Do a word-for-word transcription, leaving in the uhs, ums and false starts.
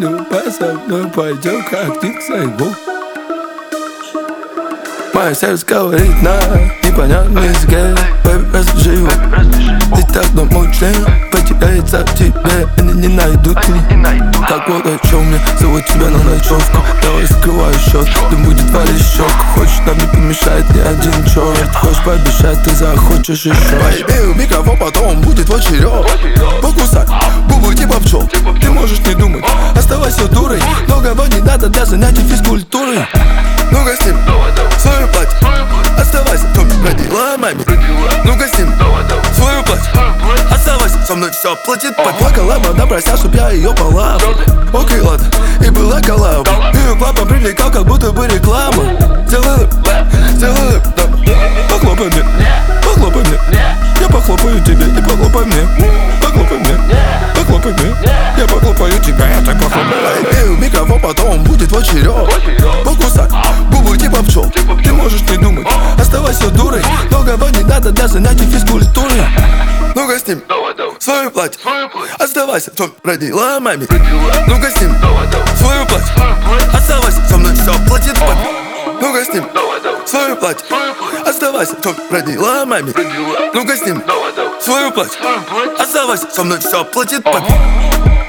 любовь со мной пойдем как ты к своему. Мое сердце говорит на непонятном языке. Baby, расскажи его. Ты так намучен, потеряется в тебе. Они не найдут меня. Так вот о чем мне зовут тебя на ночевку. Давай закрывай счет, да будет валить щеку. Хочешь, нам не помешает ни один черт. Хочешь пообещать, ты захочешь еще. Поебей в микрофон, потом будет твой черед. Покусай губы типа пчел. Ты можешь не думать, оставайся дурой. Многого не надо для занятий физкультурой. Ну-ка с ним, свою платье, оставайся, кто родила маме. Ну-ка с ним, свою платье, оставайся, со мной все платит. Поплакала, она просила, чтоб я ее полапал. Окей, ладно, и была коллаба. Ее папа привлекал, как будто бы реклама. Сделай лэп, сделай лэп, да. Похлопай мне, похлопай мне. Я похлопаю тебе и похлопай мне. Похлопай мне, похлопай мне. Я похлопаю тебя, а ты похлопай. Пей в микрофон, потом будет твой черед. Покусай губы типа пчел. Ты можешь не думать, оставайся дурой. Многого не надо для занятий физкультурой. Ну-ка с ним, свою платье, оставайся, кто родила маме. Ну-ка с ним, свою платье, оставайся, со мной все платит папе. Ну-ка с ним, свою платье, оставайся, кто родила маме. Ну-ка с ним, свою платье, оставайся, со мной все платит папе.